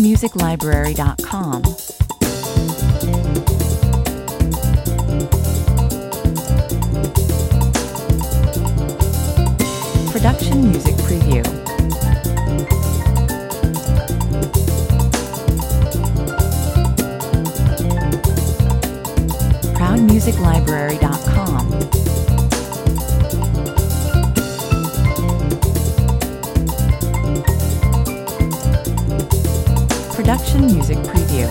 ProudMusicLibrary.com. Production Music Preview. ProudMusicLibrary.com. Production Music Preview.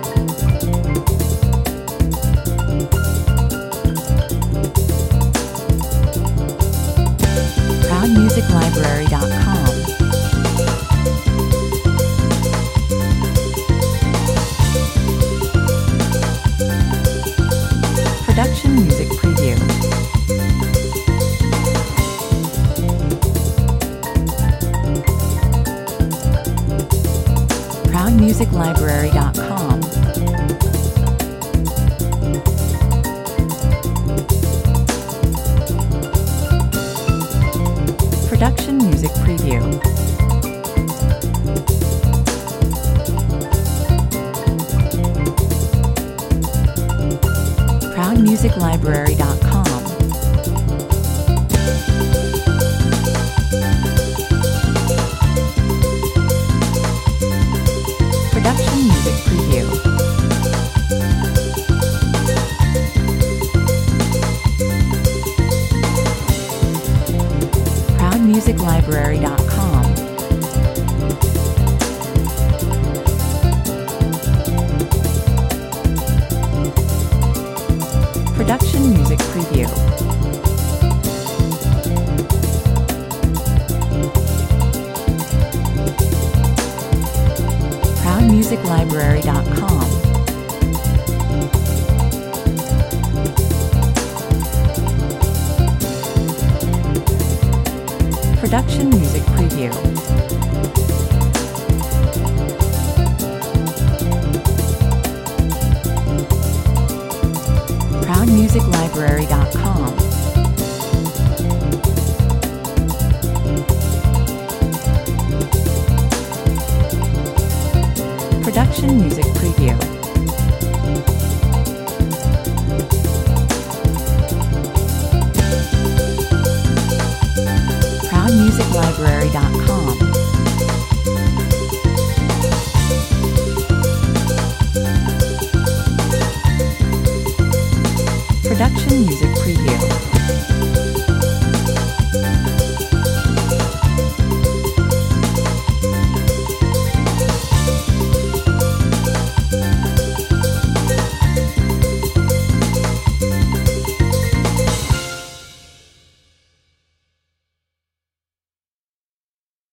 ProudMusicLibrary.com. Production Music Preview. ProudMusicLibrary.com. Production Music Preview. ProudMusicLibrary.com. Production Music Preview. ProudMusicLibrary.com. Production Music Preview. ProudMusicLibrary.com. Production Music Preview. ProudMusicLibrary.com. Production Music Preview. ProudMusicLibrary.com.